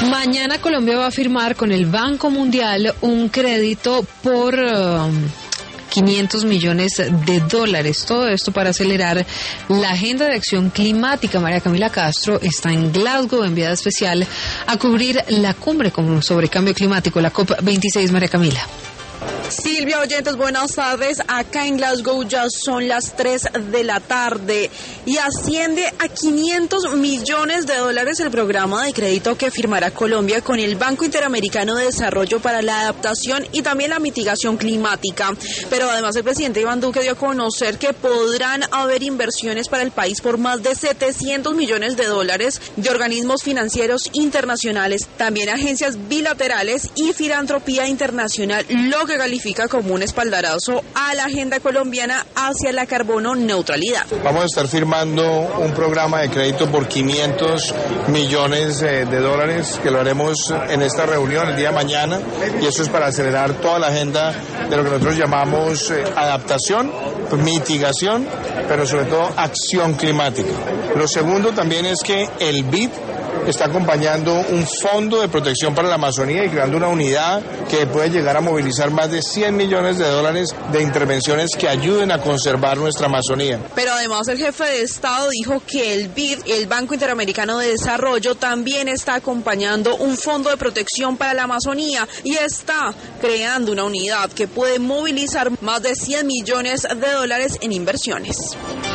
Mañana Colombia va a firmar con el Banco Mundial un crédito por 500 millones de dólares. Todo esto para acelerar la agenda de acción climática. María Camila Castro está en Glasgow, enviada especial a cubrir la cumbre sobre cambio climático, la COP26. María Camila. Silvia, oyentes, buenas tardes. Acá en Glasgow ya son las 3 de la tarde y asciende a 500 millones de dólares el programa de crédito que firmará Colombia con el Banco Interamericano de Desarrollo para la adaptación y también la mitigación climática. Pero además el presidente Iván Duque dio a conocer que podrán haber inversiones para el país por más de 700 millones de dólares de organismos financieros internacionales, también agencias bilaterales y filantropía internacional, lo que califica como un espaldarazo a la agenda colombiana hacia la carbono neutralidad. Vamos a estar firmando un programa de crédito por 500 millones de dólares que lo haremos en esta reunión el día de mañana, y eso es para acelerar toda la agenda de lo que nosotros llamamos adaptación, mitigación, pero sobre todo acción climática. Lo segundo también es que el BID está acompañando un fondo de protección para la Amazonía y creando una unidad que puede llegar a movilizar más de 100 millones de dólares de intervenciones que ayuden a conservar nuestra Amazonía. Pero además el jefe de Estado dijo que el BID, el Banco Interamericano de Desarrollo, también está acompañando un fondo de protección para la Amazonía y está creando una unidad que puede movilizar más de 100 millones de dólares en inversiones.